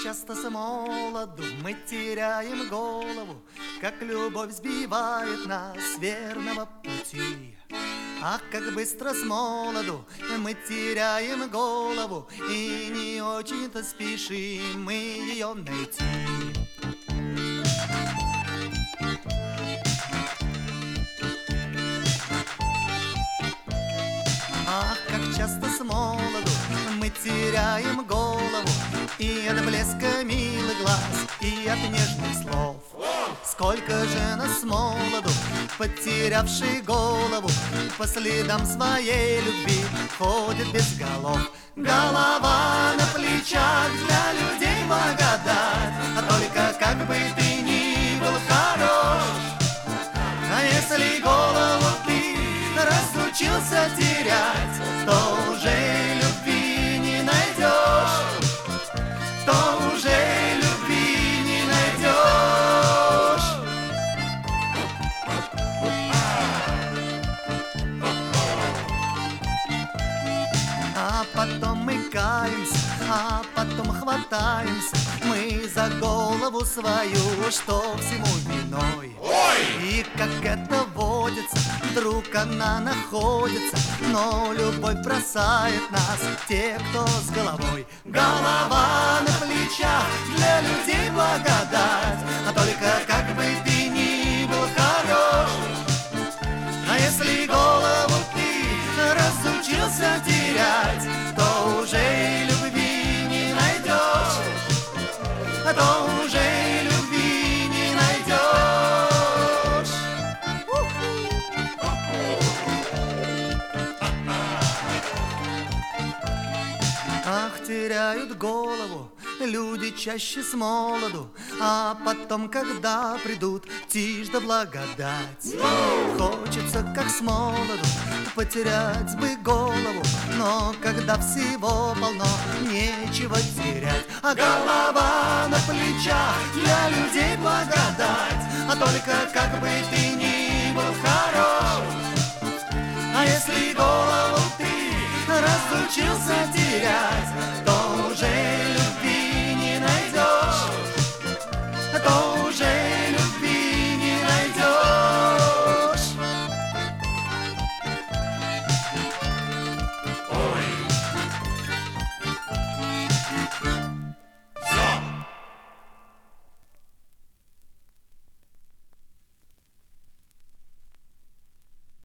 часто с молоду мы теряем голову, как любовь сбивает нас с верного пути. Ах, как быстро с молоду мы теряем голову, и не очень-то спешим мы ее найти. Ах, как часто с молоду мы теряем голову, и от блеска милых глаз, и от нежных слов. Сколько же нас с молоду, потерявший голову, по следам своей любви ходит без голов. Голова на плечах для людей благодать, а только как бы ты ни был хорош. А если голову ты разучился терять, то уже любви не найдешь, то уже любви не найдешь. А потом мы каемся, а потом хватаемся мы за голову свою, что всему виной. И как это водится, вдруг она находится, но любовь бросает нас, те, кто с головой. Голова на плечах для людей благодать, а только как бы ты ни был хорош. А если голову ты разучился терять, то уже любви не найдешь, то уже любви не найдешь. Ах, теряют голову люди чаще с молоду, а потом, когда придут тишь да благодать, хочется, как с молоду, потерять бы голову, но когда всего полно, нечего терять. А голова на плечах для людей благодать, а только как бы ты ни был хорош. А если голову ты разучился терять, то